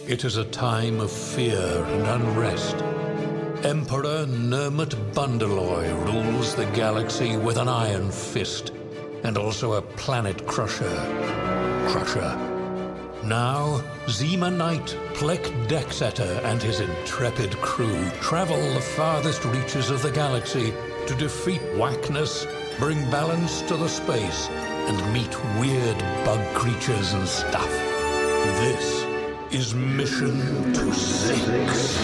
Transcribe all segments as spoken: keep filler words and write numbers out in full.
it is a time of fear and unrest. Emperor Nermut Bundeloy rules the galaxy with an iron fist, and also a planet crusher, Crusher. Now, Zima Knight, Plek Dexeter, and his intrepid crew travel the farthest reaches of the galaxy to defeat Wackness, bring balance to the space, and meet weird bug creatures and stuff. This is Mission to Six.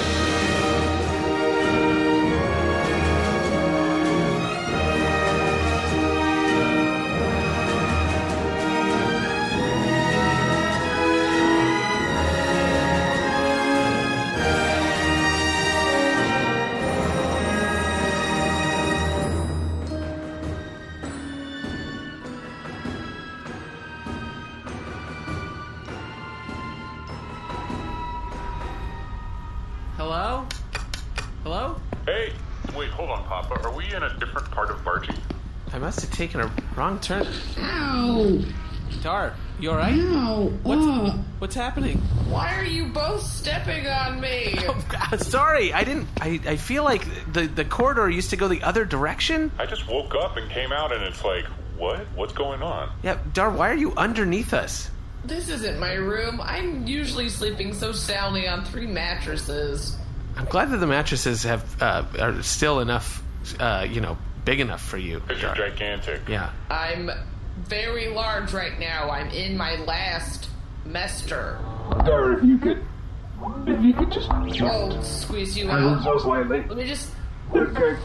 Hello? Hello? Hey, wait, hold on, Papa. Are we in a different part of Bargy? I must have taken a wrong turn. Ow! Dar, you alright? Ow! What's, Uh, what's happening? Why are you both stepping on me? Oh, God, sorry, I didn't... I, I feel like the, the corridor used to go the other direction. I just woke up and came out and it's like, what? What's going on? Yeah, Dar, why are you underneath us? This isn't my room. I'm usually sleeping so soundly on three mattresses. I'm glad that the mattresses have uh, are still enough, uh, you know, big enough for you. Because you're Dar. gigantic. Yeah. I'm very large right now. I'm in my last semester. Dar, if you could, if you could just Oh, squeeze you I move out. so slightly. Let me just... Okay.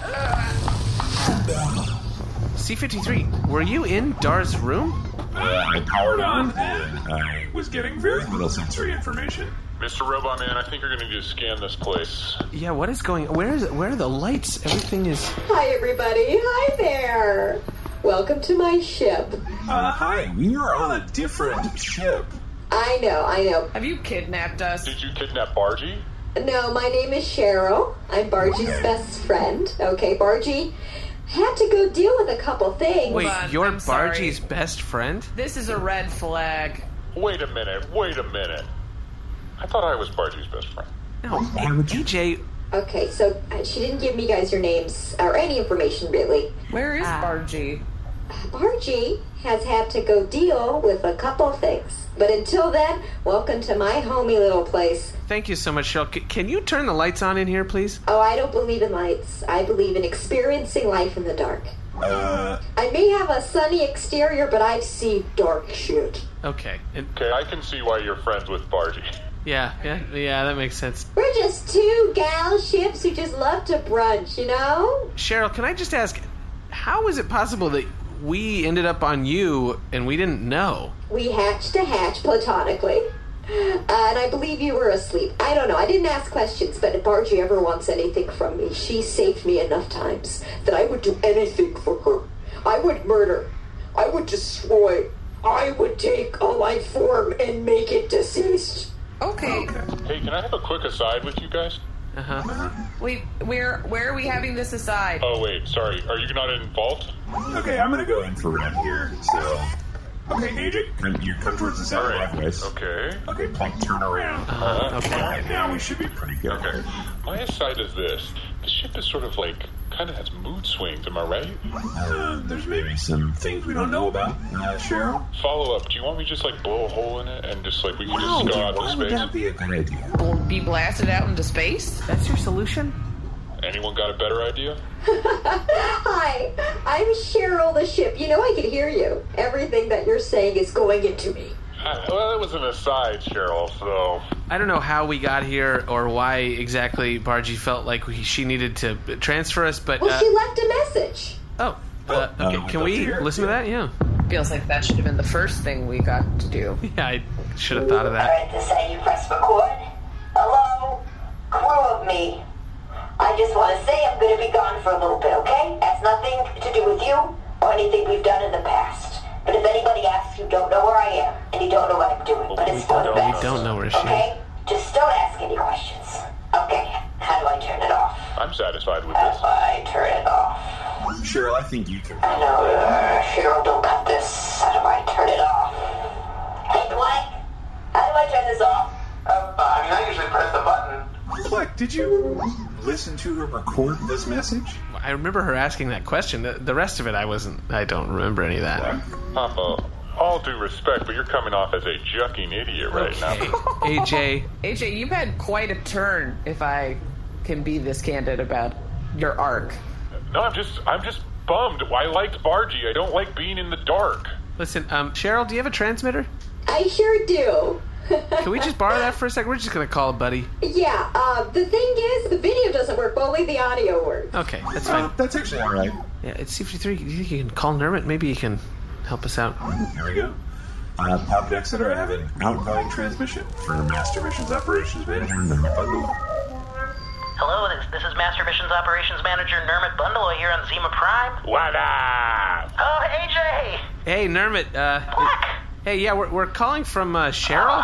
C fifty-three, were you in Dar's room? Uh, I powered on, and I was getting very little sensory information. Mister Robot Man, I think you're going to need to scan this place. Yeah, what is going... Where is it? Where are the lights? Everything is... Hi, everybody. Hi there. Welcome to my ship. Uh, hi, we are on a different ship. I know, I know. Have you kidnapped us? Did you kidnap Bargy? No, my name is Cheryl. I'm Bargy's Okay. best friend. Okay, Bargy had to go deal with a couple things. Wait, on, you're I'm sorry. Bargy's best friend? This is a red flag. Wait a minute, wait a minute. I thought I was Bargy's best friend. No, D J... Okay, so uh, she didn't give me guys your names or any information, really. Where is Bargy? Bargy has had to go deal with a couple things. But until then, welcome to my homey little place. Thank you so much, Cheryl. C- can you turn the lights on in here, please? Oh, I don't believe in lights. I believe in experiencing life in the dark. Uh, I may have a sunny exterior, but I see dark shit. Okay. It, Okay, I can see why you're friends with Bargy. yeah, yeah, yeah, that makes sense. We're just two gal ships who just love to brunch, you know? Cheryl, can I just ask, how is it possible that we ended up on you and we didn't know? We hatched a hatch platonically. Uh, and I believe you were asleep. I don't know. I didn't ask questions, but if Bargy ever wants anything from me, she saved me enough times that I would do anything for her. I would murder. I would destroy. I would take a life form and make it deceased. Okay. Hey, can I have a quick aside with you guys? Uh-huh. Wait, where where are we having this aside? Oh, wait, sorry. Are you not involved? okay, I'm gonna go infrared here, so... Okay, Agent, come, you come towards the center Alright, left, okay. Okay, Plek, turn around. Uh, okay. Alright, now we should be pretty good. Okay. My aside is this. The ship is sort of like, kind of has mood swings, am I right? Uh, there's maybe some things we don't know about, uh, Cheryl. Follow up, do you want me to just like blow a hole in it and just like we can Wow, just go out why to would space? that be a good idea? We'll be blasted out into space? That's your solution? Anyone got a better idea? Hi, I'm Cheryl the ship. You know I can hear you. Everything that you're saying is going into me. Uh, well, it was an aside, Cheryl, so... I don't know how we got here or why exactly Bargy felt like we, she needed to transfer us, but... Well, Uh, she left a message. oh, uh, Oh, okay. uh, Can I'd we love to hear it, listen to too. that? Yeah. Feels like that should have been the first thing we got to do. Yeah, I should have thought of that. Alright, this how you press record. Hello, crew of me. I just want to say I'm going to be gone for a little bit, okay? That's nothing to do with you or anything we've done in the past. But if anybody asks, you don't know where I am, and you don't know what I'm doing. But it's for the We We best. don't know where she is. Okay? Just don't ask any questions. Okay, how do I turn it off? I'm satisfied with How this. do I turn it off? Cheryl, I think you can. No, uh, Cheryl, don't cut this. How do I turn it off? Hey, Plek, how do I turn this off? Uh, I mean, I Fleck, did you listen to her record this message? I remember her asking that question. The, the rest of it, I wasn't. I don't remember any of that. Papa, all due respect, but you're coming off as a jucking idiot right Okay. now. A J. A J, you've had quite a turn, if I can be this candid about your arc. No, I'm just, I'm just bummed. I liked Bargy. I don't like being in the dark. Listen, um, Cheryl, do you have a transmitter? I sure do. Can we just borrow that for a second? We're just gonna call Buddy. Yeah, uh, the thing is, the video doesn't work, but only the audio works. Okay, that's Uh, fine. that's actually all right. Yeah, it's C fifty-three. Do you think you can call Nermit? Maybe he can help us out. Here we go. Uh, Pop Exeter, I have an outgoing transmission for Master Missions Operations Manager Nermit Bundaloy. Hello, this, this is Master Missions Operations Manager Nermit Bundaloy here on Zima Prime. What up? Oh, A J! Hey, Nermit. Uh, Black! hey, yeah, we're we're calling from uh, Cheryl.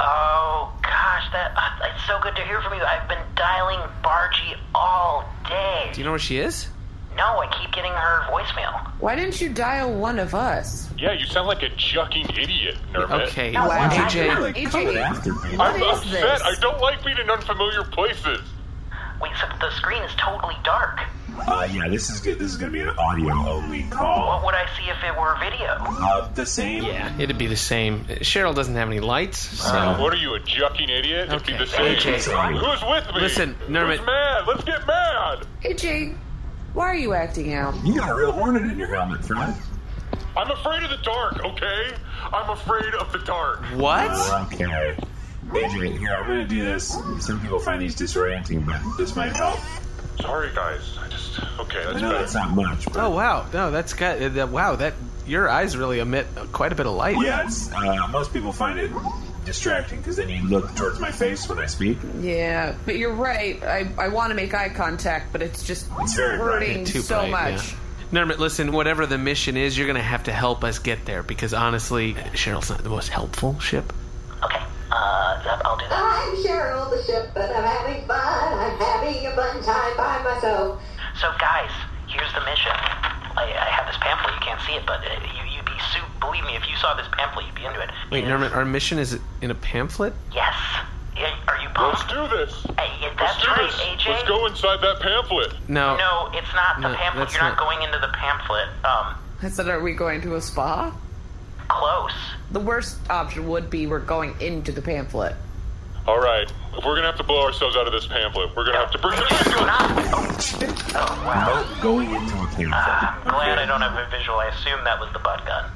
Oh, gosh, that uh, it's so good to hear from you. I've been dialing Bargy all day. Do you know where she is? No, I keep getting her voicemail. Why didn't you dial one of us? Yeah, you sound like a jucking idiot, Nermit. Okay, No, A wow. J. You're like A J. coming after me. What I'm is upset. this? I don't like being in unfamiliar places. Wait, so the screen is totally dark. Uh, yeah, this is good. This is going to be an audio-only call. What would I see if it were video? Uh, the same. Yeah, it'd be the same. Cheryl doesn't have any lights, so... Uh, what are you, a jucking idiot? It'd be Okay. the same. A J. Who's with me? Listen, Nermit- Who's mad? Let's get mad. A J, why are you acting out? You got a real hornet in your helmet, friend. I'm afraid of the dark, okay? I'm afraid of the dark. What? Okay. A J, here, I'm going to do this. Some people find these disorienting, but this might help. Sorry, guys. I just... Okay, I that's know better. that's not much, but... Oh, wow. No, that's got... Uh, that- wow, that... Your eyes really emit quite a bit of light. Yeah, it's, uh, most people find it distracting because then you look towards my face when I speak. Yeah, but you're right. I, I want to make eye contact, but it's just It's very bright. hurting Too so bright, much. yeah. Nermit, listen, whatever the mission is, you're going to have to help us get there, because honestly, Cheryl's not the most helpful ship. Okay, uh, yep, I'll do that. I'm Cheryl the ship, but I'm having fun. I'm having a fun time by myself. So, guys, here's the mission. I, I have this pamphlet. You can't see it, but uh, you, you'd be super... Believe me, if you saw this pamphlet, you'd be into it. Wait, It's- Nermit, our mission is in a pamphlet? Yes. Yeah, are you Let's pumped? do this. Hey, yeah, Let's that's do right, this. A J. Let's go inside that pamphlet. No. No, it's not the No, pamphlet. that's You're not not- going into the pamphlet. Um, I said, are we going to a spa? close. The worst option would be we're going into the pamphlet. All right. If we're going to have to blow ourselves out of this pamphlet, we're going to have to bring A the J, do picture. not. Oh, oh wow. No, going into a pamphlet. I'm glad I don't have a visual. I assume that was the butt gun.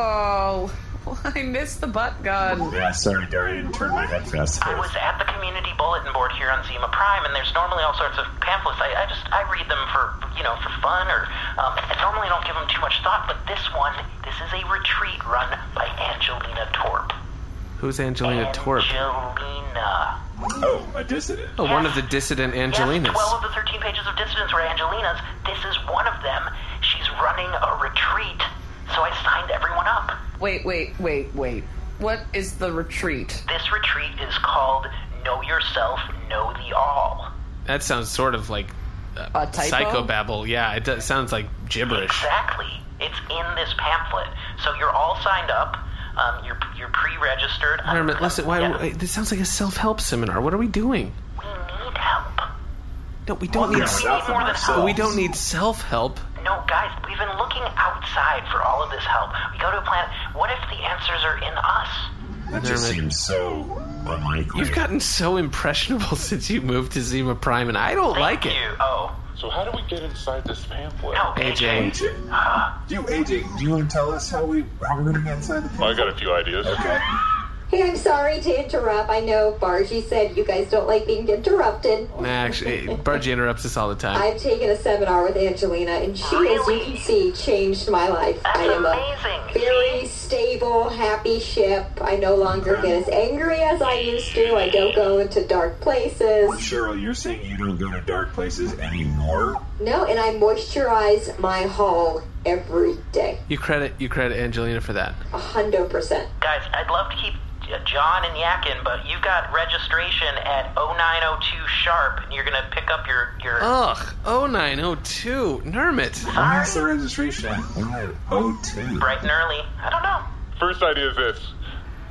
Oh, I missed the butt gun. Yeah, sorry, Dari, I didn't turn my head fast I was enough. at the community bulletin board here on Zima Prime, and there's normally all sorts of pamphlets. I, I just I read them for you know for fun, or um, I normally don't give them too much thought. But this one, this is a retreat run by Angelina Torp. Who's Angelina Torp? Angelina. Oh, a dissident. Oh, one of the dissident Angelinas. Yes, twelve of the thirteen pages of dissidents were Angelinas. This is one of them. She's running a retreat, so I signed everyone up. Wait, wait, wait, wait. What is the retreat? This retreat is called Know Yourself, Know the All. That sounds sort of like uh, A typo? psychobabble. Yeah, it does, sounds like gibberish. Exactly. It's in this pamphlet. So you're all signed up. Um, you're you're pre-registered. Nermit, listen, why, Yeah. why- this sounds like a self-help seminar. What are we doing? We need help. No, we don't We need... need self more than help. We don't need self-help. No, guys, we've been looking outside for all of this help. We go to a planet. What if the answers are in us? That just Nermit. seems so unlikely. You've gotten so impressionable since you moved to Zima Prime, and I don't like Thank it. you. Oh, So how do we get inside this pamphlet? no, A J. A J, do you, A J, do you want to tell us how we how we're going to get inside the I pamphlet? got a few ideas. Okay. Hey, I'm sorry to interrupt. I know Bargy said you guys don't like being interrupted. Nah, actually, Bargy interrupts us all the time. I've taken a seminar with Angelina, and she, as you Really? can see, changed my life. That's I am amazing. a very stable, happy ship. I no longer get as angry as I used to. I don't go into dark places. Cheryl, you're saying you don't go to dark places anymore? No, and I moisturize my hull every day. You credit you credit Angelina for that. A hundred percent. guys, I'd love to keep uh, John and Yakin, but you've got registration at oh nine oh two sharp, and you're gonna pick up your your. Ugh, oh nine oh two, Nermit. What's the registration? Oh two. Bright and early. I don't know. First idea is this.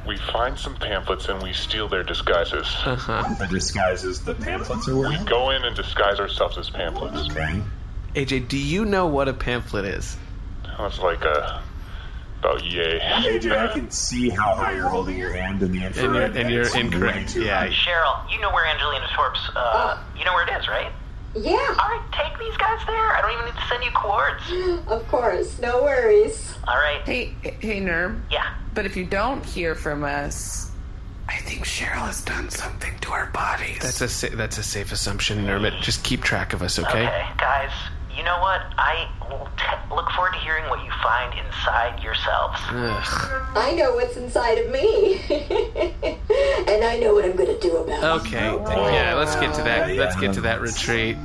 we find some pamphlets and we steal their disguises. Uh-huh. The disguises the pamphlets are wearing? We go in and disguise ourselves as pamphlets. Okay. A J, do you know what a pamphlet is? That's like a... about yay. A J, I can see how high you're holding your hand in the And infrared. you're, and you're It's incorrect. way too Yeah. high. Cheryl, you know where Angelina Torp's, uh, you know where it is, right? Yeah, Alright, take these guys there. I don't even need to send you coords. of course. No worries. Alright. Hey, hey, Nerm. Yeah. But if you don't hear from us, I think Cheryl has done something to our bodies. That's a sa- that's a safe assumption, Nermit. Just keep track of us, okay? Okay, guys, you know what? I will t- look forward to hearing what you find inside yourselves. Ugh. I know what's inside of me. And I know what I'm going to do about it. Okay. Yeah, let's get to that. Let's get to that retreat.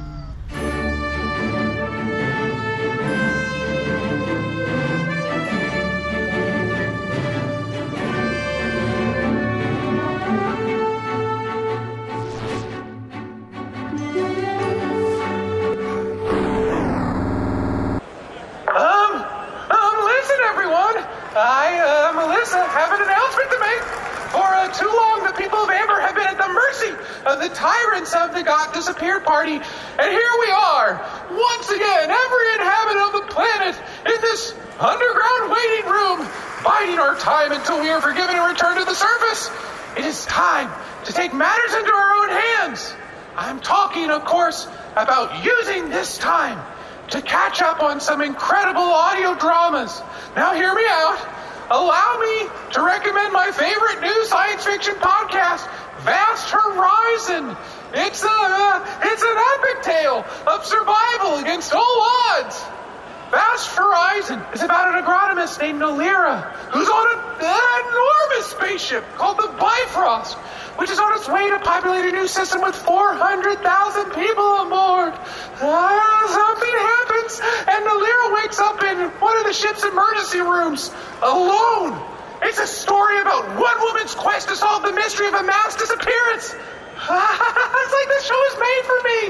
Um, um, listen, everyone. I, uh, Melissa, have an announcement to make. For uh, too long, the people of Amber have been at the mercy of the tyrants of the Got Disappeared Party. And here we are, once again, every inhabitant of the planet in this underground waiting room, biding our time until we are forgiven and return to the surface. It is time to take matters into our own hands. I'm talking, of course, about using this time to catch up on some incredible audio dramas. Now hear me out. Allow me to recommend my favorite new science fiction podcast, Vast Horizon. It's a, it's an epic tale of survival against all odds. Vast Horizon is about an agronomist named Nalira, who's on an enormous spaceship called the Bifrost, which is on its way to populate a new system with four hundred thousand people on board. Ah, something happens, and Nalira wakes up in one of the ship's emergency rooms, alone. It's a story about one woman's quest to solve the mystery of a mass disappearance. It's like this show is made for me.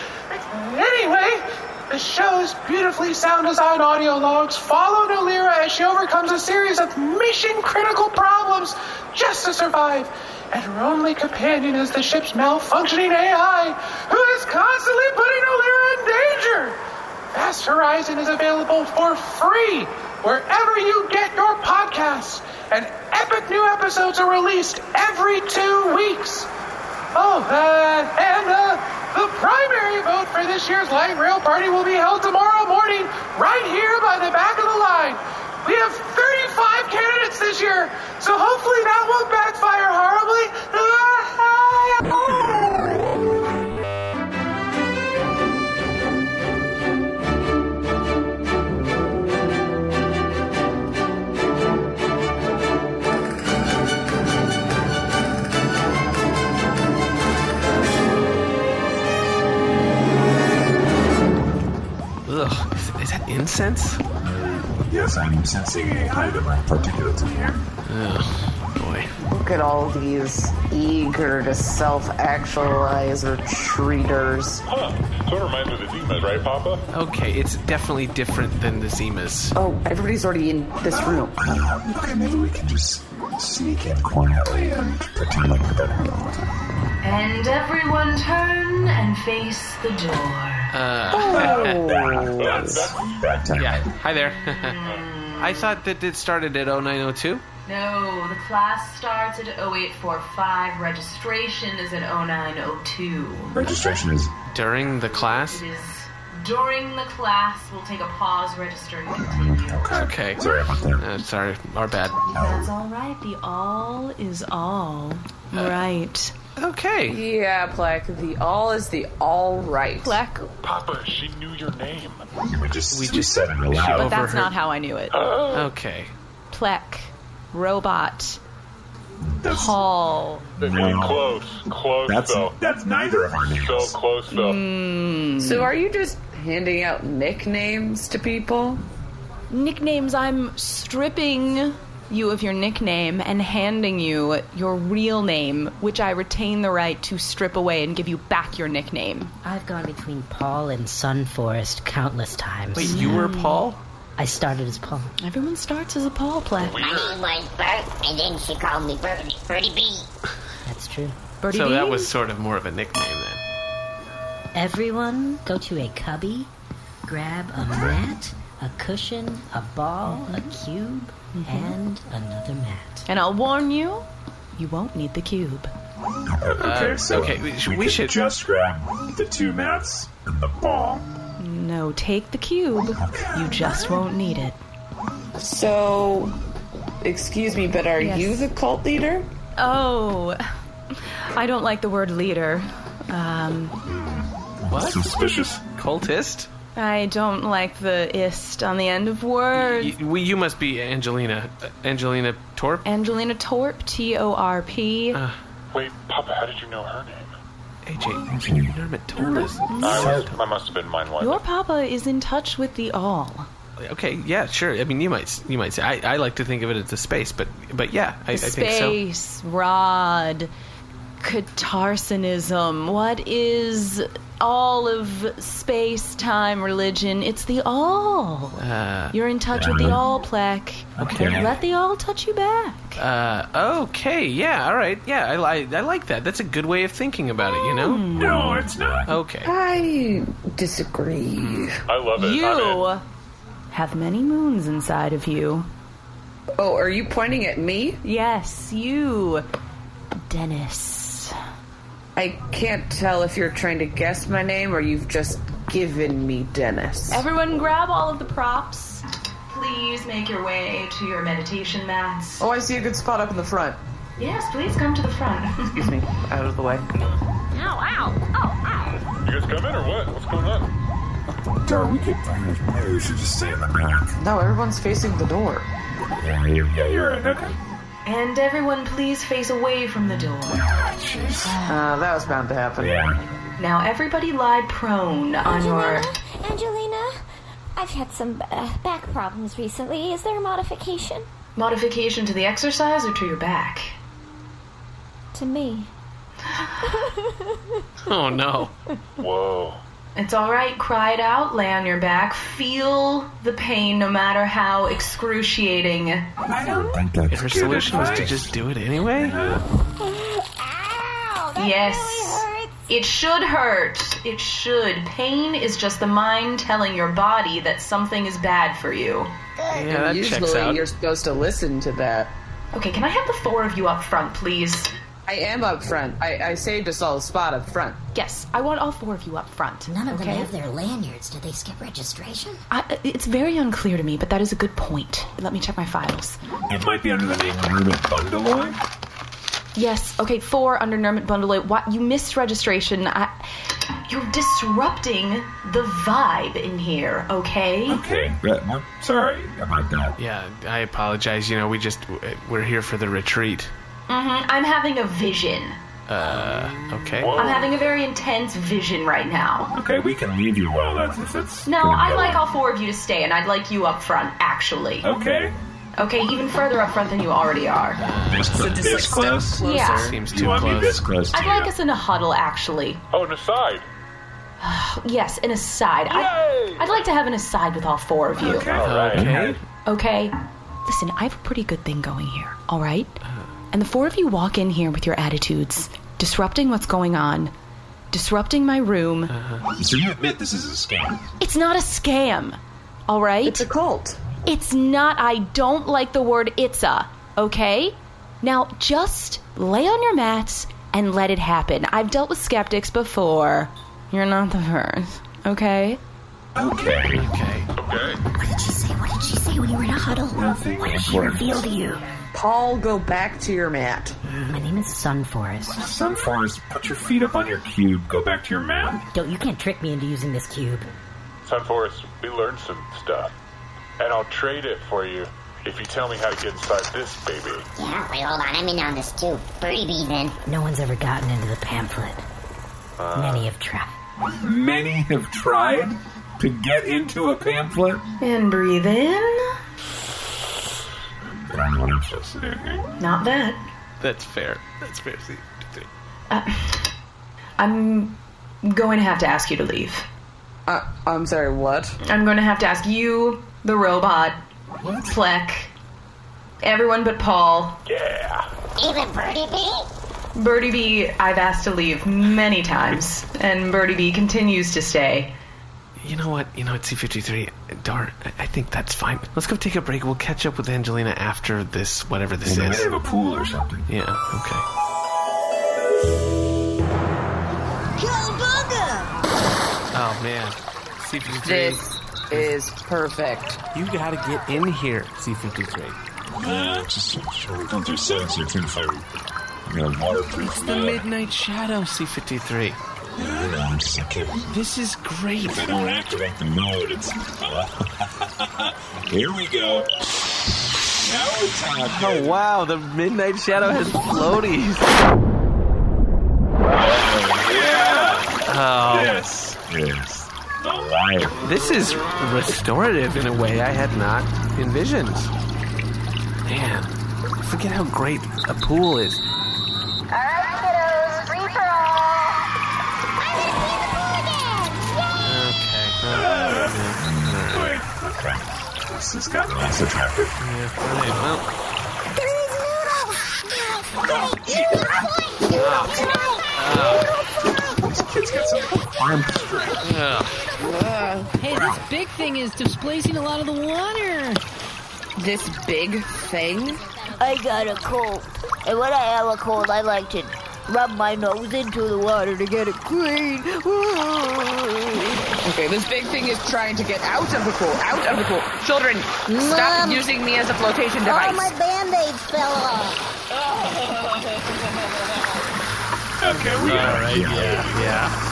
Anyway, the show's beautifully sound designed audio logs follow Nalira as she overcomes a series of mission-critical problems just to survive. And her only companion is the ship's malfunctioning A I, who is constantly putting Nalira in danger. Vast Horizon is available for free wherever you get your podcasts, and epic new episodes are released every two weeks. Oh, uh, and uh, the primary vote for this year's light rail party will be held tomorrow morning right here by the back of the line. We have thirty-five candidates this year, so hopefully that won't backfire horribly. Ugh. Is, is that incense? Yes, I'm sensing a high amount of particulates in here. Oh, boy. Look at all these eager to self-actualize retreaters. Huh. Sort of reminds me of the Zimas, right, Papa? Okay, it's definitely different than the Zimas. Oh, everybody's already in this room. Uh, okay, maybe we can just sneak in quietly and pretend like we're there. And everyone turn and face the door. Uh, Oh. That's bad time. yeah. Hi there. I thought that it started at oh nine oh two. No, the class starts at oh eight four five. Registration is at oh nine oh two. Registration is... During the class? It is during the class. We'll take a pause, register, and continue. Okay. Okay. Sorry about that. Uh, sorry, our bad. That's all right. The all is all. Right. Okay. Yeah, Plek, the all is the all right. Plek, Papa, she knew your name. We just, We we just- said it we aloud. but that's overheard. not how I knew it. Okay. Plek, robot, That's, Paul. No. Close. Close, that's, though. that's neither of our names. So close, though. So are you just handing out nicknames to people? Nicknames, I'm stripping you of your nickname and handing you your real name, which I retain the right to strip away and give you back your nickname. I've gone between Paul and Sun Forest countless times. Wait, you were Paul? I started as Paul. Everyone starts as a Paul play. My name was Bert, and then she called me Birdie, Birdie B. That's true. Birdie so B? that was sort of more of a nickname then. Everyone go to a cubby, grab a mat, a cushion, a ball, mm-hmm. a cube, mm-hmm. and another mat. And I'll warn you, you won't need the cube. Okay, uh, so okay, we, we, we should just grab the two mats and the ball. No, take the cube. You just won't need it. So, excuse me, but are Yes. you the cult leader? Oh, I don't like the word leader. Um, what? Suspicious. Cultist? I don't like the ist on the end of words. You, you must be Angelina. Uh, Angelina Torp? Angelina Torp, T O R P. Uh, Wait, Papa, how did you know her name? A J, Nermit told us. I, was, I must have been mind wiped. Your papa is in touch with the all. Okay, yeah, sure. I mean, you might you might say. I, I like to think of it as the space, but but yeah, I, I think so. Space, Rod, Catarsinism. What is all of space-time religion? It's the all. Uh, You're in touch with the all, Plek. Okay. Let the all touch you back. Uh, okay, yeah, all right, yeah, I, I, I like that. That's a good way of thinking about it, you know? No, it's not. Okay. I disagree. I love it. You have many moons inside of you. Oh, are you pointing at me? Yes, you, Dennis. I can't tell if you're trying to guess my name or you've just given me Dennis. Everyone grab all of the props. Please make your way to your meditation mats. Oh, I see a good spot up in the front. Yes, please come to the front. Excuse me, out of the way. Ow, ow, oh, ow. You guys coming or what? What's going on? Dar, we could maybe we should just stay in the back. No, everyone's facing the door. Yeah, yeah, you're right. Okay. And everyone please face away from the door. Jeez. Uh, that was bound to happen. Yeah. Now everybody lie prone on your... Angelina, I've had some uh, back problems recently. Is there a modification? Modification to the exercise or to your back? To me. Oh, no. Whoa. It's alright, cry it out, lay on your back, feel the pain no matter how excruciating. I don't think that's If her solution was to just do it anyway? Ow, that Yes. really hurts. It should hurt. It should. Pain is just the mind telling your body that something is bad for you. Yeah, And that usually checks out. you're supposed to listen to that. Okay, can I have the four of you up front, please? I am up front. I, I saved us all a spot up front. Yes, I want all four of you up front. None of okay? them have their lanyards. Did they skip registration? I, it's very unclear to me, but that is a good point. Let me check my files. It might be under the name Nermit Bundaloy. Yes, okay, four under Nermit Bundaloy. What? You missed registration. I, you're disrupting the vibe in here, okay? Okay, but I'm sorry about that. Yeah, I apologize. You know, we just, we're here for the retreat. Mm-hmm. I'm having a vision. Uh, okay. I'm having a very intense vision right now. Okay, we can leave you while that's if it's. No, gonna I'd go like on. all four of you to stay, and I'd like you up front, actually. Okay. Okay, even further up front than you already are. This, So just, this like, step close? closer. Yeah. Seems You too want me close. this close to I'd you? like us in a huddle, actually. Oh, an aside. Yes, an aside. I, I'd like to have an aside with all four of you. Okay. Okay. Okay? Listen, I have a pretty good thing going here, all right? And the four of you walk in here with your attitudes, disrupting what's going on, disrupting my room. So you admit this is a scam? It's not a scam, all right? It's a cult. It's not. I don't like the word it's a, okay? Now, just lay on your mats and let it happen. I've dealt with skeptics before. You're not the first, okay? Okay. Okay. Okay. What did she say? What did she say when you were in a huddle? Nothing What did she important. reveal to you? Paul, go back to your mat. My name is Sunforest. Sunforest, put your feet up on your cube. Go back to your mat. Don't you can't trick me into using this cube. Sunforest, we learned some stuff. And I'll trade it for you if you tell me how to get inside this baby. Yeah, wait, hold on. I'm in on this too. Birdie B then. No one's ever gotten into the pamphlet. Uh, Many have tried. Many have tried to get into a pamphlet. And breathe in. But I know what I'm supposed to do here. Not that. That's fair. That's fair. See, see. Uh, I'm going to have to ask you to leave. Uh, I'm sorry, what? I'm going to have to ask you, the robot, Fleck, everyone but Paul. Yeah. Even Birdie B? Birdie B, I've asked to leave many times, and Birdie B continues to stay. You know what? You know what, C fifty-three? Darn, I I think that's fine. Let's go take a break. We'll catch up with Angelina after this, whatever this Well, is. they have a pool or something. Yeah, okay. Oh, man. C fifty-three. This is perfect. You gotta get in here, C fifty-three. Uh, just sure we don't do settings here too far. You know, waterproof. It's the Midnight Shadow, C fifty-three. Yeah, I'm just kidding. This is great. If I don't activate the mode, it's... Here we go. Now we're talking. Oh, wow, the Midnight Shadow has floaties. Yeah! Oh. Yes, yes. The liar. This is restorative in a way I had not envisioned. Man, forget how great a pool is. Alright, kiddos, free for all. Okay. Wait, okay. This has gotten less attractive. Yeah, fine. Well, these kids got some arm strength. Uh, hey, this big thing is displacing a lot of the water. This big thing? I got a cold. And when I have a cold, I like to rub my nose into the water to get it clean. Okay, this big thing is trying to get out of the pool. Out of the pool. Children, stop Mom. using me as a flotation device. Oh, my Band-Aids fell off. Okay, we all got right, yeah, yeah.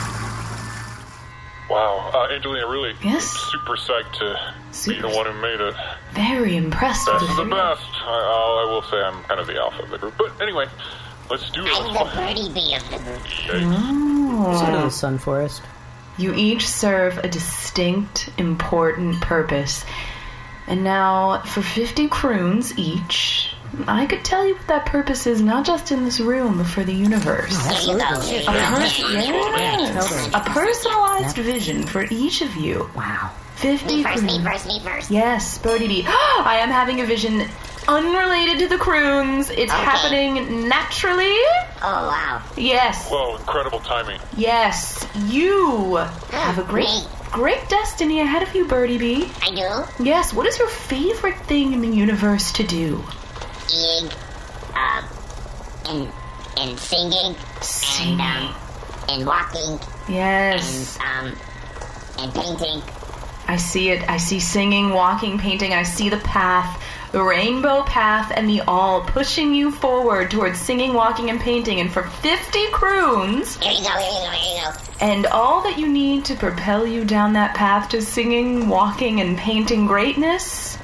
Wow, uh, Angelina, really Yes? super psyched to Super. be the one who made it. Very impressed Best with of the this. best. I, I'll, I will say I'm kind of the alpha of the group. But anyway, let's do it. I'm Let's the Birdie B of the group. Oh. Sun Forest. You each serve a distinct, important purpose. And now, for fifty croons each, I could tell you what that purpose is, not just in this room, but for the universe. Here you go. Here you A, go. pers- yes. a personalized vision for each of you. Wow. fifty Me first, me croons. first, me first. Yes, Birdie D. I am having a vision unrelated to the croons. It's Okay. happening naturally. Oh, wow. Yes. Whoa, incredible timing. Yes. You have a great, Me. great destiny ahead of you, Birdie B. I do? Yes. What is your favorite thing in the universe to do? Eating, um, and, and singing, Singing. and, um, and walking, Yes. and, um, and painting. I see it. I see singing, walking, painting. I see the path, the rainbow path, and the all pushing you forward towards singing, walking, and painting. And for fifty croons, Here you go, here you go, here you go. and all that you need to propel you down that path to singing, walking, and painting greatness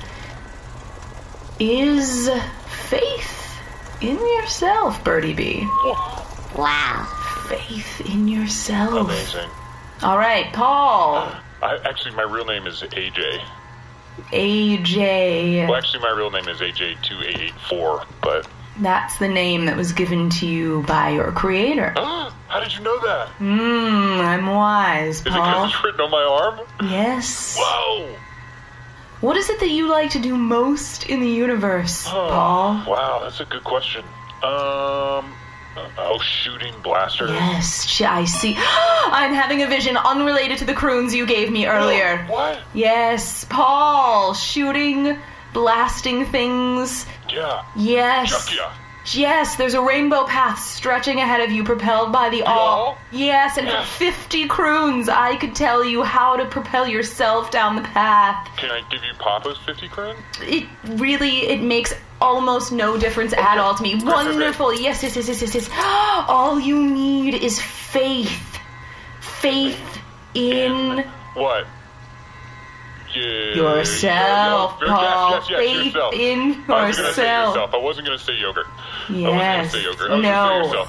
is faith in yourself, Birdie B. Wow. Faith in yourself. Amazing. All right, Paul. I, actually, my real name is A J. A J. Well, actually, my real name is A J two eight eight four, but... That's the name that was given to you by your creator. How did you know that? Mmm, I'm wise, Is it because Paul. it's written on my arm? Yes. Whoa! What is it that you like to do most in the universe, Paul? Wow, that's a good question. Um... Oh, shooting blasters. Yes, sh- I see. I'm having a vision unrelated to the croons you gave me earlier. What? Yes, Paul. Shooting, blasting things. Yeah. Yes. Chuck ya. Yes, there's a rainbow path stretching ahead of you, propelled by the all. Yes, and for fifty croons, I could tell you how to propel yourself down the path. Can I give you Papa's fifty croon? It really, it makes almost no difference at all to me. Wonderful. Yes, yes, yes, yes, yes, yes. All you need is faith. Faith in What? Yeah, yourself, Yo- yo- Paul. Yes, yes, yes, Faith yourself. in I was gonna say yourself. yourself. I wasn't going to say yogurt. I Yes. wasn't going to say yogurt. I was No. going to say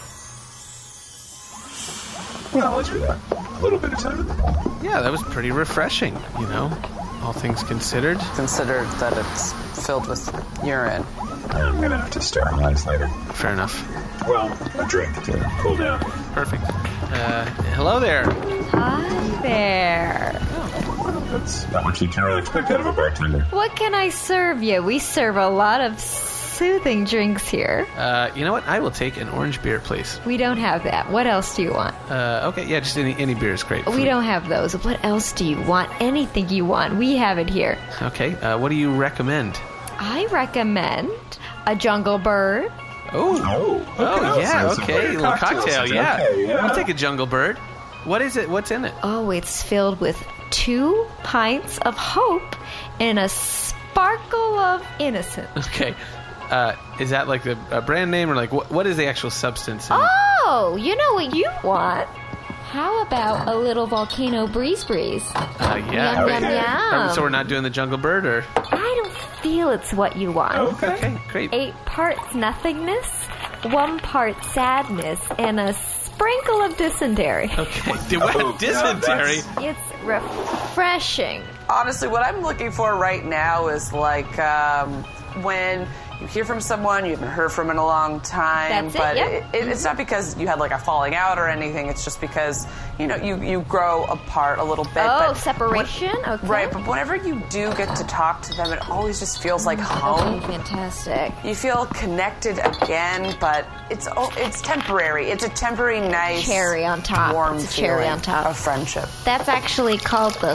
yourself. Well, let's do that. A little bit of time. Yeah, that was pretty refreshing, you know, all things considered. Consider that it's filled with urine. I'm going to have to sterilize later. Fair enough. Well, a drink to cool down. Perfect. Uh, hello there. Hi there. That's not what you can really expect out of a bartender. What can I serve you? We serve a lot of soothing drinks here. Uh, you know what? I will take an orange beer, please. We don't have that. What else do you want? Uh, okay, yeah, just any any beer is great. We don't have those. What else do you want? Anything you want. We have it here. Okay, uh, what do you recommend? I recommend a jungle bird. Oh, oh, oh yeah, Sounds okay, a little cocktails. cocktail, yeah. Okay, yeah. I'll take a jungle bird. What is it? What's in it? Oh, it's filled with two pints of hope and a sparkle of innocence. Okay, uh, is that like the a brand name or like what? What is the actual substance? In- Oh, you know what you want. How about a little volcano breeze breeze? Uh, yeah. Yum, great. yum, yum. Um, So we're not doing the jungle bird, or? I don't feel it's what you want. Okay. Okay, great. Eight parts nothingness, one part sadness, and a sprinkle of dysentery. Okay, Did what? Oh, dysentery. yeah, It's refreshing. Honestly, what I'm looking for right now is like um, when you hear from someone you haven't heard from in a long time, That's it, but yep. it, it, it's not because you had like a falling out or anything. It's just because you know you, you grow apart a little bit. Oh, but separation? when- Okay. Right, but whenever you do get to talk to them, it always just feels like home. Okay, fantastic. You feel connected again, but it's oh, it's temporary. It's a temporary, nice Cherry on top. warm It's a cherry feeling on top. of friendship. That's actually called the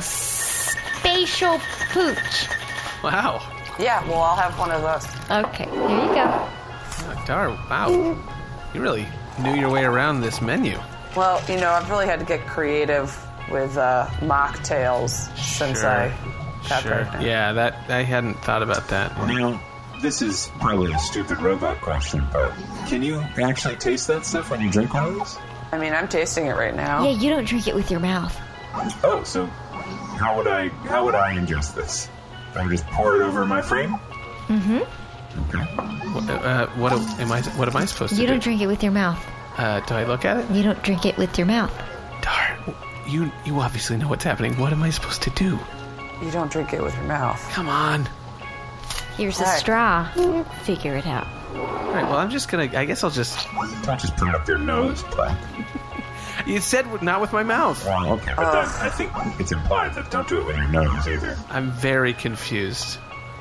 spatial pooch. Wow. Yeah, well, I'll have one of those. Okay, here you go. Oh, Dar, wow. You really knew your way around this menu. Well, you know, I've really had to get creative with uh, mocktails since Sure. I got Sure. pregnant. Yeah, that I hadn't thought about that. Now, this is probably a stupid robot question, but can you actually taste that stuff when you drink one of these? I mean, I'm tasting it right now. Yeah, you don't drink it with your mouth. Oh, so how would I how would I ingest this? I would just pour it over my frame? Mm-hmm. Okay. What, uh, what am I? What am I supposed to You do? don't drink it with your mouth. Uh, do I look at it? You don't drink it with your mouth. Dar, you you obviously know what's happening. What am I supposed to do? You don't drink it with your mouth. Come on. Here's a Hey. straw. Figure it out. All right. Well, I'm just gonna. I guess I'll just. Don't just put it up your nose, Black. You said not with my mouth. Well, okay, but then I think it's implied that don't do it with your nose either. I'm very confused.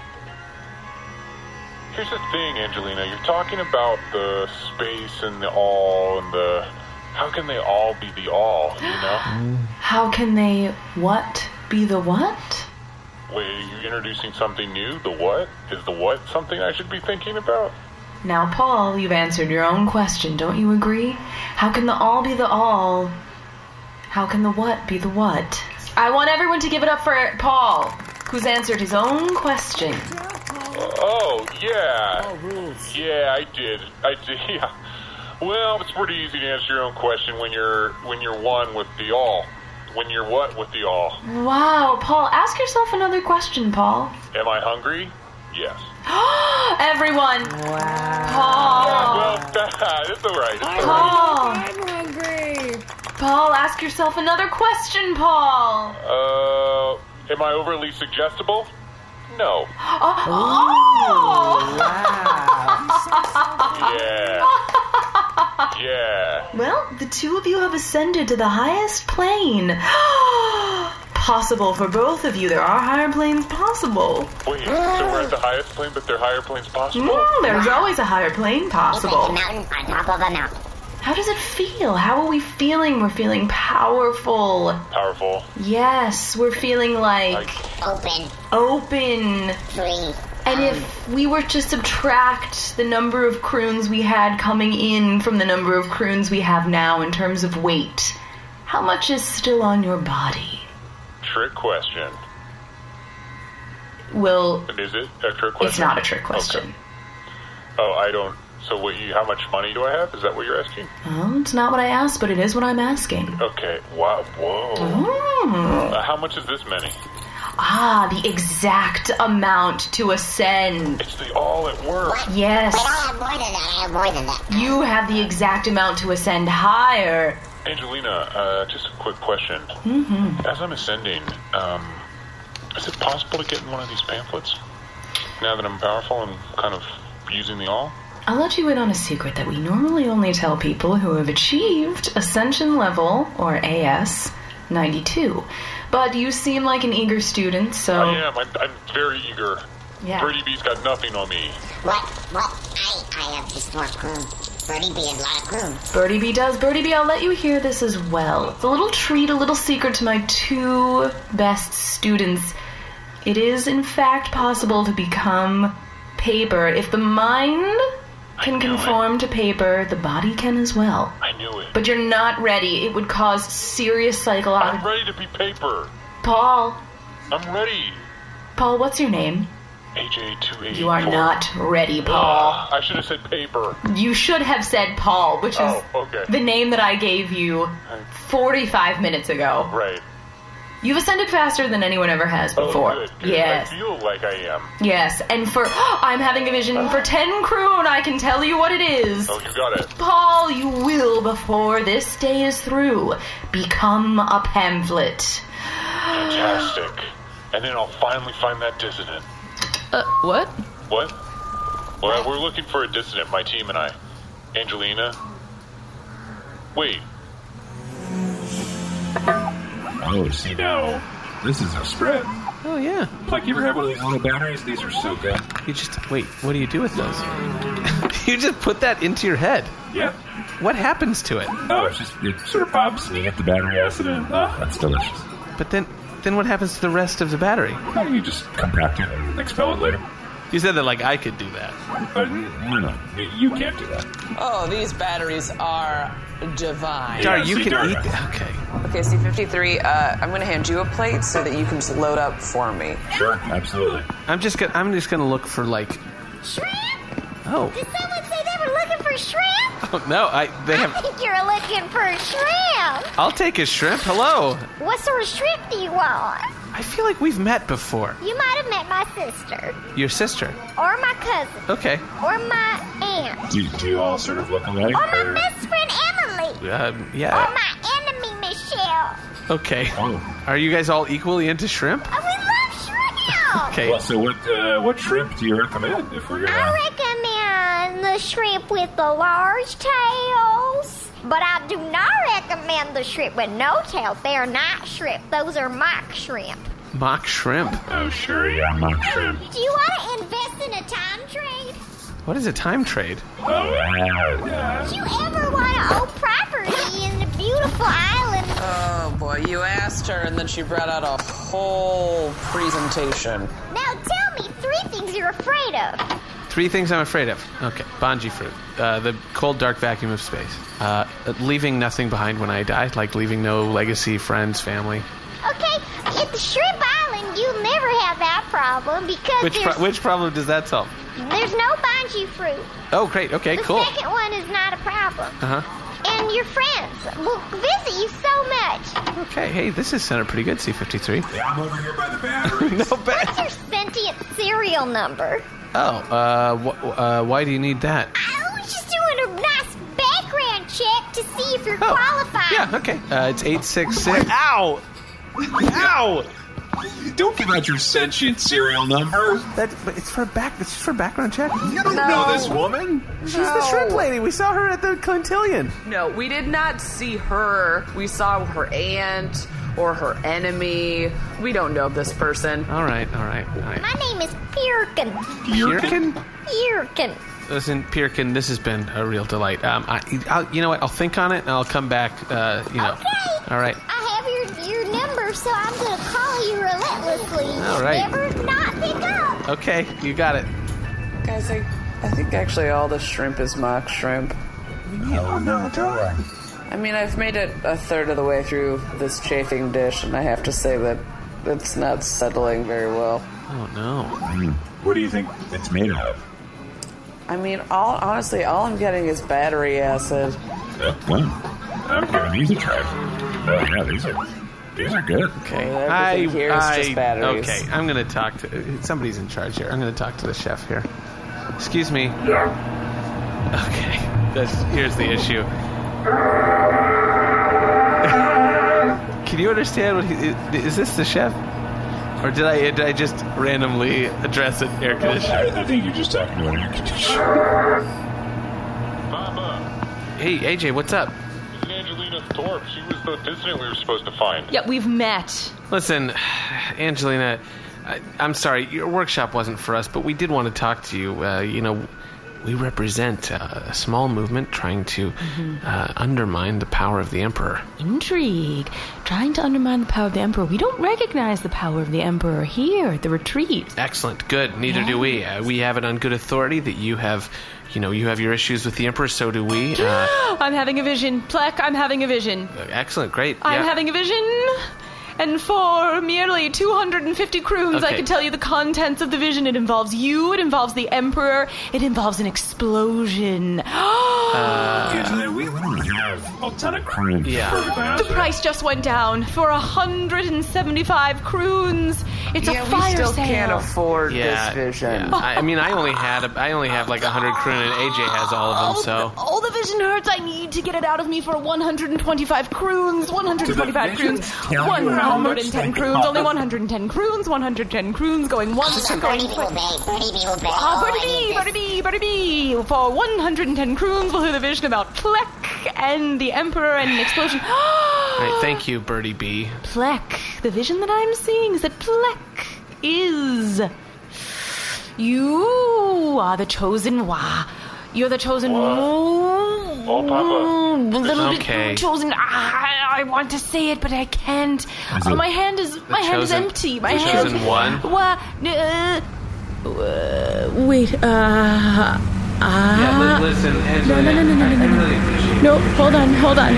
Here's the thing, Angelina. You're talking about the space and the all and the... How can they all be the all, you know? How can they what be the what? Wait, are you introducing something new? The what? Is the what something I should be thinking about? Now, Paul, you've answered your own question, don't you agree? How can the all be the all? How can the what be the what? I want everyone to give it up for Paul, who's answered his own question. Oh, yeah. Yeah, I did. I did, yeah. Well, it's pretty easy to answer your own question when you're when you're one with the all. When you're what with the all? Wow, Paul, ask yourself another question, Paul. Am I hungry? Yes. Everyone. Yeah, Paul. well, it's all right. It's all right. Paul. I'm hungry. Paul, ask yourself another question, Paul. Uh, am I overly suggestible? No. Oh. oh. Yeah. Yeah. Well, the two of you have ascended to the highest plane possible for both of you. There are higher planes possible. Wait, so we're at the highest plane, but there are higher planes possible? Mm, there's always a higher plane possible. It's a mountain on top of a mountain. How does it feel? How are we feeling? We're feeling powerful. Powerful. Yes, we're feeling like... Open. Open. Free. And if we were to subtract the number of croons we had coming in from the number of croons we have now in terms of weight, how much is still on your body? Trick question. Well, Is it a trick question? it's not a trick question. Okay. Oh, I don't... So what you, how much money do I have? Is that what you're asking? Well, it's not what I asked, but it is what I'm asking. Okay. Wow. Whoa. Mm. Uh, how much is this many? Ah, the exact amount to ascend. It's the all at work. Yes. But I have more than that. I have more than that. You have the exact amount to ascend higher. Angelina, uh, just a quick question. Mm-hmm. As I'm ascending, um, is it possible to get in one of these pamphlets? Now that I'm powerful and kind of using the all? I'll let you in on a secret that we normally only tell people who have achieved Ascension Level, or A S, ninety-two. But you seem like an eager student, so... I am. I'm, I'm very eager. Yeah. Birdie B's got nothing on me. What? What? I, I have just more crew. Birdie B and a lot of crew. Birdie B does. Birdie B, I'll let you hear this as well. It's a little treat, a little secret to my two best students. It is, in fact, possible to become paper. If the mind can conform to paper, the body can as well. I knew it. But you're not ready. It would cause serious psychological... I'm ready to be paper. Paul. I'm ready. Paul, what's your name? A J two eighty-four. You are not ready, Paul. Uh, I should have said paper. You should have said Paul, which is oh, okay. the name that I gave you forty-five minutes ago. Right. You've ascended faster than anyone ever has before. Oh, good, good. Yes. I feel like I am. Yes, and for I'm having a vision for ten crew, and I can tell you what it is. Oh, you got it. Paul, you will, before this day is through, become a pamphlet. Fantastic. And then I'll finally find that dissonant. Uh, what? What? Well, we're looking for a dissonant, my team and I. Angelina? Wait. Oh, see now, this is a strip. Oh, yeah. Like, you ever have one of these little batteries? These are so good. You just, wait, what do you do with those? You just put that into your head? Yeah. What happens to it? Oh, it's just, it sort of pops and you get the battery acid in. Oh, that's delicious. But then, then what happens to the rest of the battery? Well, you just compact it and expel it later. You said that like I could do that. But, no, no, you can't do that. Oh, these batteries are divine. Dar, Yeah, you see, can Dar- eat them. Okay. Okay, C fifty-three, uh, I'm going to hand you a plate so that you can just load up for me. Sure, absolutely. I'm just gonna, I'm just gonna look for like. Shrimp? Oh. Did someone say they were looking for shrimp? Oh no, I they have. I think you're looking for shrimp. I'll take a shrimp. Hello. What sort of shrimp do you want? I feel like we've met before. You might have met my sister. Your sister. Or my cousin. Okay. Or my aunt. Do, do you all sort of look alike? Or my or- best friend Emily. Um, Or yeah. my enemy Michelle. Okay. Oh. Are you guys all equally into shrimp? Oh, we love shrimp. Okay. Well, so what, uh, what shrimp do you recommend if we're gonna... I recommend the shrimp with the large tails. But I do not recommend the shrimp with no tails. They are not shrimp. Those are mock shrimp. Mock shrimp. Oh, sure, yeah, mock shrimp. Do you want to invest in a time trade? What is a time trade? Oh, yeah. Do you ever want to own property in a beautiful island? Oh boy, you asked her and then she brought out a whole presentation. Now tell me three things you're afraid of. Three things I'm afraid of. Okay. Bungee fruit. Uh, the cold, dark vacuum of space. Uh, leaving nothing behind when I die, like leaving no legacy, friends, family. Okay, at the Shrimp Island, you'll never have that problem because Which there's, pro- which problem does that solve? there's no bungee fruit. Oh, great. Okay, the cool. second one is not a problem. Uh huh. And your friends will visit you so much. Okay. Hey, this is sounded pretty good. C fifty-three. Yeah, I'm over here by the batteries. No bad. What's your sentient serial number? Oh, uh, wh- uh, why do you need that? I was just doing a nice background check to see if you're Oh, qualified. Yeah. Okay. Uh, it's eight six six. Ow! Ow! Don't give out your sentient serial number. That, but it's for back. It's for background check. You don't No. know this woman. She's the shrimp lady. We saw her at the Clintillion. No, we did not see her. We saw her aunt or her enemy. We don't know this person. All right. All right. All right. My name is Pirkin. Pirkin? Pirkin. Listen, Pirkin, this has been a real delight. Um, I, I'll, you know what? I'll think on it and I'll come back. Uh, you know. Okay. All right. I have your your number, so I'm gonna call you relentlessly. All right. Never not pick up. Okay, you got it. Guys, I, I think actually all the shrimp is mock shrimp. No, no, don't worry. I mean, I've made it a third of the way through this chafing dish, and I have to say that it's not settling very well. Oh, no. I mean, what do you think it's made out of? I mean, all honestly, all I'm getting is battery acid. Uh, well, I'm giving these a try. Oh, yeah, these are, these are good. Okay. Everything here is I, just batteries. Okay, I'm going to talk to... Somebody's in charge here. I'm going to talk to the chef here. Excuse me. Yeah. Okay. That's, here's the issue. Can you understand what he... Is this the chef? Or did I did I just randomly address an air conditioner? I think you're just talking to an air conditioner. Mama, Hey, A J, what's up? isn't Angelina told dwarf. She was the dissident we were supposed to find. Yeah, we've met. Listen, Angelina, I, I'm sorry, your workshop wasn't for us, but we did want to talk to you. Uh, you know, we represent uh, a small movement trying to mm-hmm. uh, undermine the power of the Emperor. Intrigue. Trying to undermine the power of the Emperor. We don't recognize the power of the Emperor here at the retreat. Excellent. Good. Neither yes. do we. Uh, we have it on good authority that you have, you know, you have your issues with the Emperor, so do we. Uh, I'm having a vision. Plek, I'm having a vision. Excellent. Great. I'm yeah. having a vision. And for merely two hundred fifty croons, okay. I can tell you the contents of the vision. It involves you, it involves the Emperor, it involves an explosion. uh, Angela, we don't have a ton of croons. Yeah. The price just went down for one hundred seventy-five croons. It's yeah, a fire we still sale. can't afford yeah, this vision. Yeah. I, I mean, I only had a, I only have like one hundred croon, and A J has all of them, so... Oh, the vision hurts. I need to get it out of me for one hundred twenty-five croons. one hundred twenty-five croons. one hundred ten croons. Only one hundred ten croons. one hundred ten croons. Going once. Birdie Going Bee will twice. pay. Birdie Bee will pay. Ah, Oh, Birdie I Bee, need Birdie Bee, Birdie Bee. For one hundred ten croons, we'll hear the vision about Plek and the Emperor and an explosion. All right, thank you, Birdie Bee. Plek. The vision that I'm seeing is that Plek is... You are the chosen one. You're the chosen one. Oh, Papa. A little Okay. bit chosen. Ah, I want to say it, but I can't. Oh, my hand is my hand is chosen- empty. My the hand. chosen one? Wha- uh, uh, wait. Uh. Uh, Yeah, li- listen, Angela, no, no, no, no, no, I, no, I no. really appreciate No, it. hold on, hold on.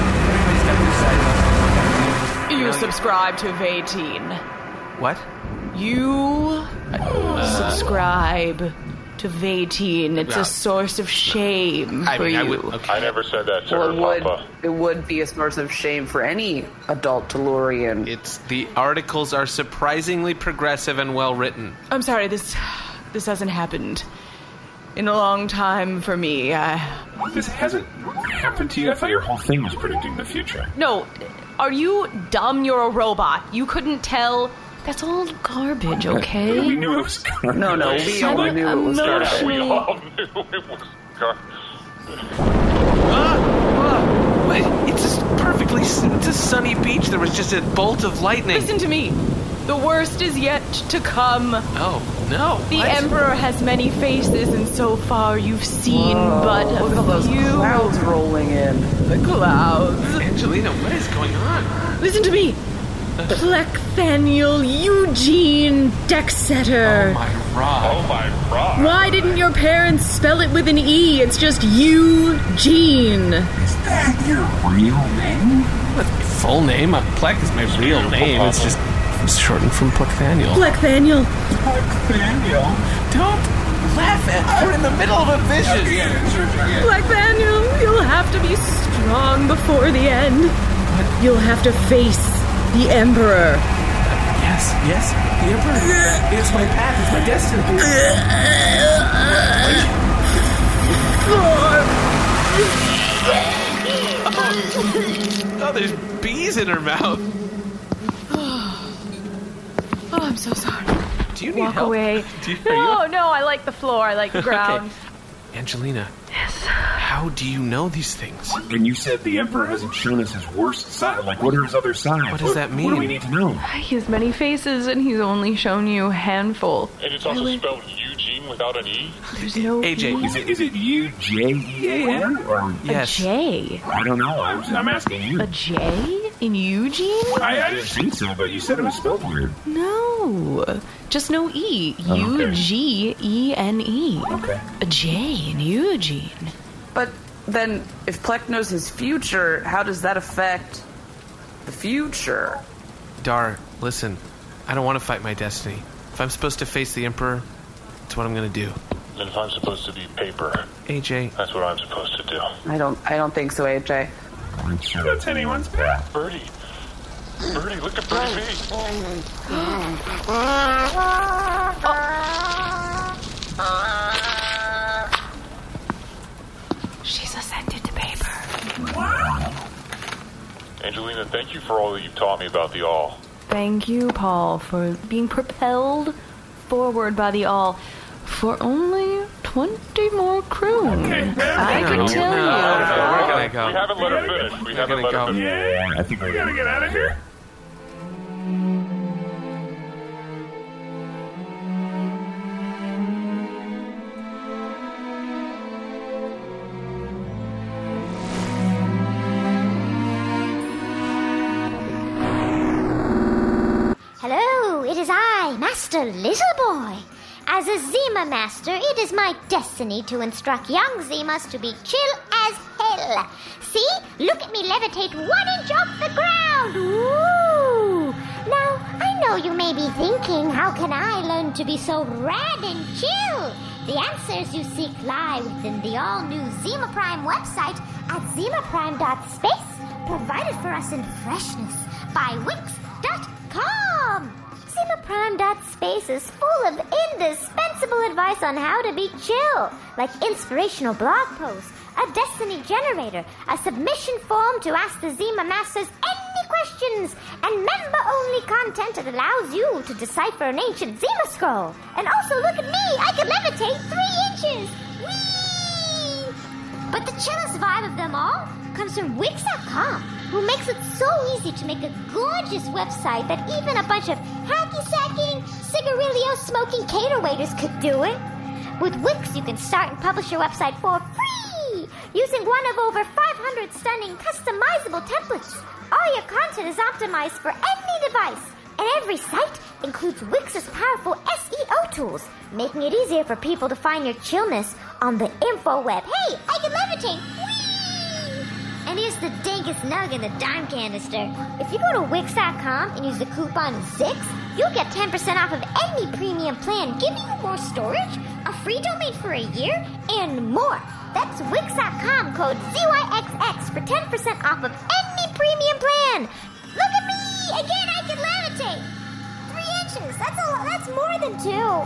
You You subscribe to Veiteen. What? You subscribe to Veiteen. It's Yeah. a source of shame I for mean, you. I would. Okay. I never said that, sir, Well, it would, Papa. it would be a source of shame for any adult Tellurian. It's the articles are surprisingly progressive and well written. I'm sorry, this this hasn't happened in a long time for me. I, This hasn't happened to you. I thought your whole thing was predicting the future. no, are you dumb? You're a robot. You couldn't tell. That's all garbage, okay? We knew it was garbage. No, no, we all I'm knew it was emotional. garbage. We all knew it was garbage. Ah, ah, wait, it's just perfectly. It's a sunny beach. There was just a bolt of lightning. Listen to me. The worst is yet to come. Oh no! The What? Emperor has many faces, and so far you've seen but a Look at all those few. clouds rolling in. The clouds. Angelina, what is going on? Listen to me. Plekthaniel Eugene Dexeter. Oh my rod! Oh, my God. Why didn't your parents spell it with an E? It's just Eugene. Is that your real name? That's my full name. Uh, Plek is my real name. It's just it's shortened from Plekthaniel. Plekthaniel. Daniel. Don't laugh at. We're in the middle of a vision. Plekthaniel, you'll have to be strong before the end. You'll have to face the Emperor. Yes, yes, the Emperor. It's my path. It's my destiny. Oh, there's bees in her mouth. Oh, I'm so sorry. Do you need Walk help? away. Do you, are No, you- no, I like the floor. I like the ground. Okay. Angelina. Yes. How do you know these things? And you said the Emperor hasn't shown us his worst side. Like, what are his other sides? What does that What do mean? we need to know? He has many faces, and he's only shown you a handful. And it's also spelled Eugene without an E? There's no A J, E. Is it, is it U J E A N? Or Yes. A J. I don't know. I'm, I'm asking you. A J in Eugene? I, I didn't think so, but you said it was spelled weird. No, just no E. Oh, okay. U G E N E. Okay. A J in Eugene. But then, if Plek knows his future, how does that affect the future? Dar, listen. I don't want to fight my destiny. If I'm supposed to face the Emperor, that's what I'm going to do. And if I'm supposed to be paper, A J. that's what I'm supposed to do. I don't. I don't think so, A J. I'm sure that's anyone's path. Birdie. Birdie, look at Birdie B. She's ascended to paper. Angelina, thank you for all that you've taught me about the All. Thank you, Paul, for being propelled forward by the all for only twenty more croons. Okay. I No, can tell no, you. no, we're gonna go. We haven't let her finish. We haven't let her finish. Yeah, I think we gotta get out of here. Hello, it is I, Master Littleboy. As a Zima Master, it is my destiny to instruct young Zimas to be chill as hell. See? Look at me levitate one inch off the ground. Ooh! Now, I know you may be thinking, how can I learn to be so rad and chill? The answers you seek lie within the all-new Zima Prime website at zimaprime dot space, provided for us in freshness by Wix dot com. zimaprime dot space is full of indispensable advice on how to be chill, like inspirational blog posts, a destiny generator, a submission form to ask the Zima Masters any questions, and member-only content that allows you to decipher an ancient Zima scroll. And also, look at me, I can levitate three inches! Whee! But the chillest vibe of them all comes from Wix dot com, who makes it so easy to make a gorgeous website that even a bunch of hacky-sacking, cigarillo-smoking cater waiters could do it. With Wix, you can start and publish your website for free, using one of over five hundred stunning customizable templates. All your content is optimized for any device, and every site includes Wix's powerful S E O tools, making it easier for people to find your chillness on the info web. Hey, I can levitate! Whee! And here's the dankest nug in the dime canister. If you go to Wix dot com and use the coupon ZIX, you'll get ten percent off of any premium plan, giving you more storage, a free domain for a year, and more. That's Wix dot com, code Z Y X X for ten percent off of any premium plan. Look at me! Again, I can levitate! Three inches! That's a lot. That's more than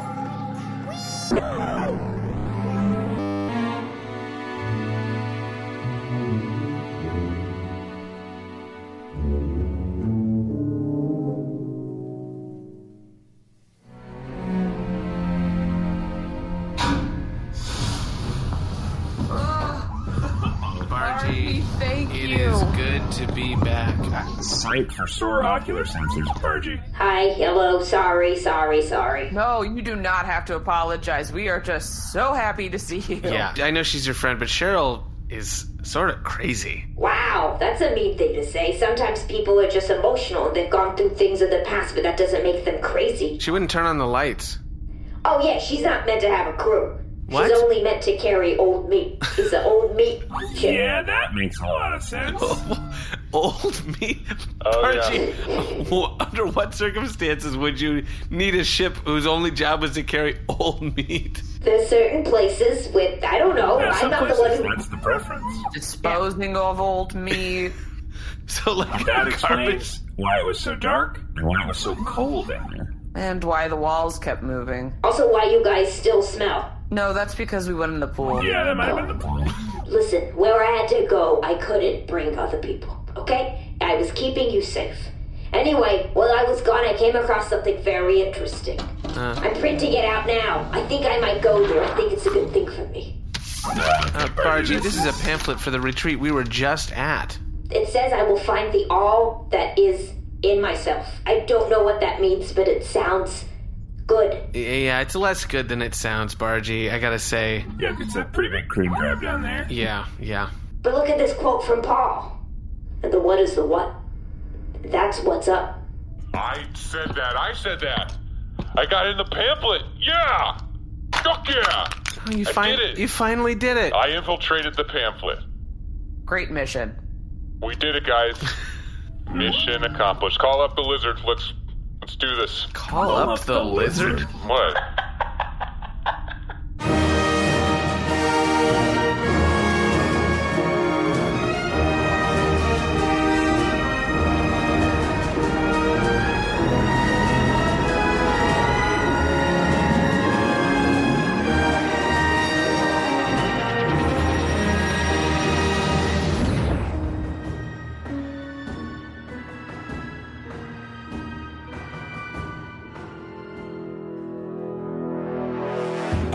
two. Whee! Bargy, thank it you. is good to be back. Sight for sore ocular sensors, Bargy. Hi, hello, sorry, sorry, sorry. No, you do not have to apologize. We are just so happy to see you. Yeah, I know she's your friend, but Cheryl is sort of crazy. Wow, that's a mean thing to say. Sometimes people are just emotional and they've gone through things in the past, but that doesn't make them crazy. She wouldn't turn on the lights. Oh yeah, she's not meant to have a crew. What? She's only meant to carry old meat. She's an old meat chick. Yeah, that makes a lot of sense. Old meat? Oh, Archie, w- under what circumstances would you need a ship whose only job was to carry old meat? There's certain places with, I don't know, Yeah, I'm some not the places, one who... that's the preference. Disposing of old meat. So, like, That garbage. explains why it was so dark and why it was so cold in here. And why the walls kept moving. Also why you guys still smell. No, that's because we went in the pool. Yeah, that might have been the point. Listen, where I had to go, I couldn't bring other people, okay? I was keeping you safe. Anyway, while I was gone, I came across something very interesting. Uh, I'm printing it out now. I think I might go there. I think it's a good thing for me. uh, Bargy, this is a pamphlet for the retreat we were just at. It says I will find the all that is in myself. I don't know what that means, but it sounds good. Yeah, it's less good than it sounds, Bargy, I gotta say. Yeah, it's a pretty big cream grab down there. Yeah, yeah. But look at this quote from Paul. And the what is the what? That's what's up. I said that. I said that. I got in the pamphlet. Yeah. Fuck yeah. Oh, you, I fin- did it. you finally did it. I infiltrated the pamphlet. Great mission. We did it, guys. Mission accomplished. Call up the lizards. Let's let's do this. Call up the lizard? What?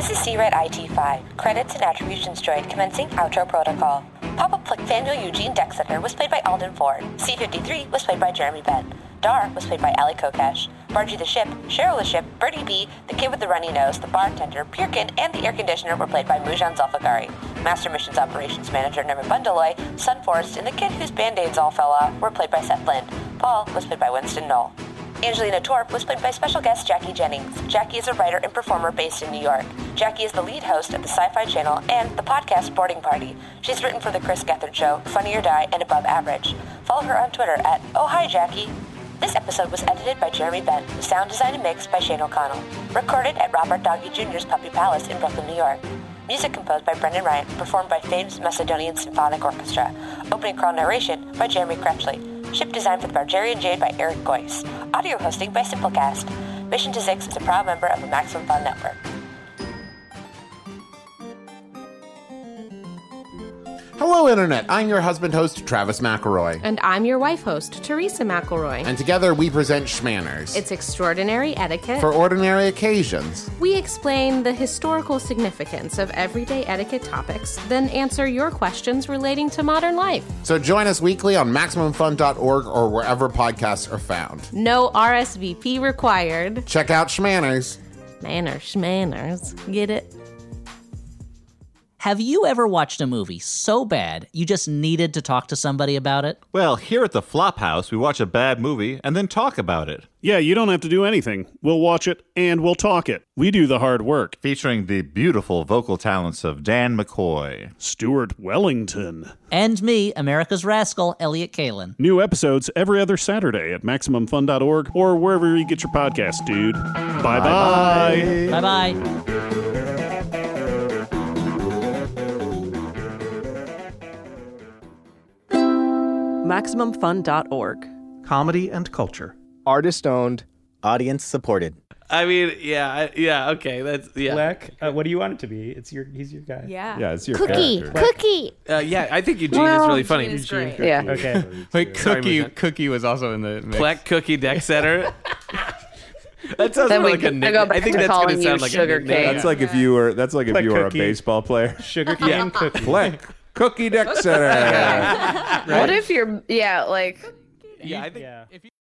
This is C-Red I T five. Credits and attributions droid commencing outro protocol. Papa Plickfaniel Eugene Dexeter was played by Alden Ford. C fifty-three was played by Jeremy Bent. Dar was played by Ali Kokesh. Margie the Ship, Cheryl the Ship, Birdie B, the kid with the runny nose, the bartender, Purkin, and the air conditioner were played by Mujan Zulfikari. Master Missions Operations Manager Nerman Bundaloy, Sunforest, and the kid whose band-aids all fell off were played by Seth Lind. Paul was played by Winston Knoll. Angelina Torp was played by special guest Jackie Jennings. Jackie is a writer and performer based in New York. Jackie is the lead host of the Sci-Fi Channel and the podcast Boarding Party. She's written for The Chris Gethard Show, Funny or Die, and Above Average. Follow her on Twitter at Oh Hi Jackie. This episode was edited by Jeremy Bent, with sound design and mix by Shane O'Connell. Recorded at Robert Doggy Junior's Puppy Palace in Brooklyn, New York. Music composed by Brendan Ryan, performed by Fame's Macedonian Symphonic Orchestra. Opening crawl narration by Jeremy Crepsley. Ship design for the Bargerian Jade by Eric Goyce. Audio hosting by Simplecast. Mission to Zix is a proud member of the Maximum Fun Network. Hello, Internet. I'm your husband host, Travis McElroy. And I'm your wife host, Teresa McElroy. And together we present Schmanners. It's extraordinary etiquette. For ordinary occasions. We explain the historical significance of everyday etiquette topics, then answer your questions relating to modern life. So join us weekly on Maximum Fun dot org or wherever podcasts are found. No R S V P required. Check out Schmanners. Manners, schmanners. Get it? Have you ever watched a movie so bad you just needed to talk to somebody about it? Well, here at the Flophouse, we watch a bad movie and then talk about it. Yeah, you don't have to do anything. We'll watch it and we'll talk it. We do the hard work. Featuring the beautiful vocal talents of Dan McCoy, Stuart Wellington, and me, America's Rascal, Elliot Kalin. New episodes every other Saturday at Maximum Fun dot org or wherever you get your podcasts, dude. Bye-bye. Bye-bye. Maximum Fun dot org. Comedy and culture. Artist owned, audience supported. I mean, yeah, I- yeah, okay, that's yeah. Black, uh, what do you want it to be? It's your, he's your guy. Yeah. Yeah, it's your Cookie, character. cookie. Uh, yeah, I think Eugene is really funny. Eugene is great. Yeah. Okay. Wait, Sorry, Cookie Mujan. Cookie was also in the mix. Pleck Cookie Dexeter. That sounds Then more we like a go nickname. back I think to that's going calling to you sound like Sugar a nickname. Cane. That's like if you were. That's like if Like you were cookie. a baseball player. Sugar cane Yeah. cookie. Fleck, Cookie Dexter. What if you're, yeah, like... Yeah, I think Yeah. if you